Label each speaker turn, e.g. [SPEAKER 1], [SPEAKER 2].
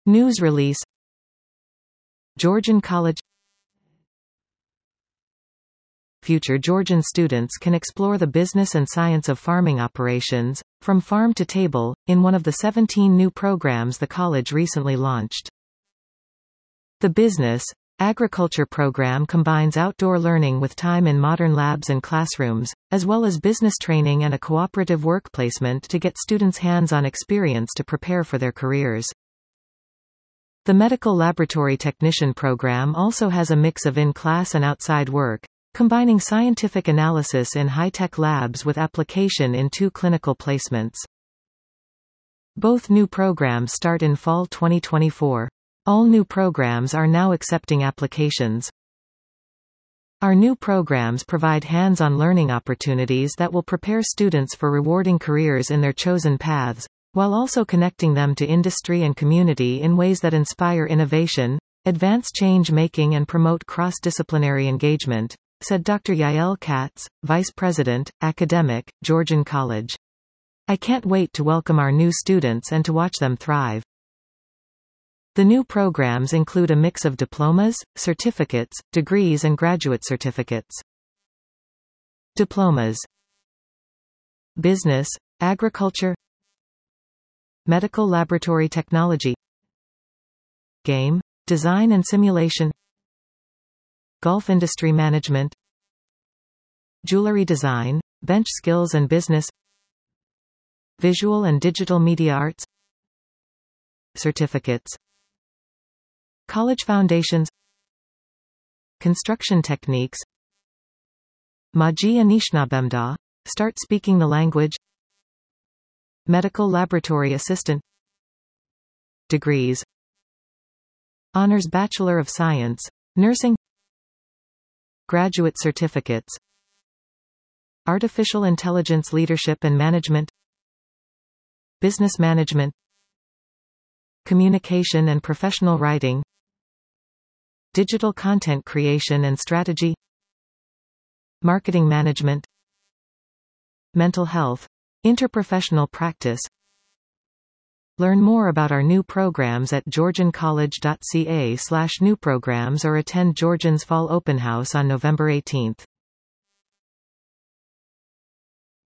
[SPEAKER 1] News release. Georgian College. Future Georgian students can explore the business and science of farming operations, from farm to table, in one of the 17 new programs the college recently launched. The Business Agriculture program combines outdoor learning with time in modern labs and classrooms, as well as business training and a cooperative work placement to get students hands-on experience to prepare for their careers. The Medical Laboratory Technician program also has a mix of in-class and outside work, combining scientific analysis in high-tech labs with application in 2 clinical placements. Both new programs start in fall 2024. All new programs are now accepting applications. Our new programs provide hands-on learning opportunities that will prepare students for rewarding careers in their chosen paths, while also connecting them to industry and community in ways that inspire innovation, advance change-making and promote cross-disciplinary engagement, said Dr. Yael Katz, Vice President, Academic, Georgian College. I can't wait to welcome our new students and to watch them thrive. The new programs include a mix of diplomas, certificates, degrees and graduate certificates. Diplomas: Business, Agriculture, Medical Laboratory Technology, Game Design and Simulation, Golf Industry Management, Jewelry Design, Bench Skills and Business, Visual and Digital Media Arts. Certificates: College Foundations, Construction Techniques, Maji Anishnabemda, Start Speaking the Language, Medical Laboratory Assistant. Degrees: Honors Bachelor of Science, Nursing. Graduate Certificates: Artificial Intelligence Leadership and Management, Business Management, Communication and Professional Writing, Digital Content Creation and Strategy, Marketing Management, Mental Health, Interprofessional Practice. Learn more about our new programs at georgiancollege.ca/newprograms or attend Georgian's Fall Open House on November 18.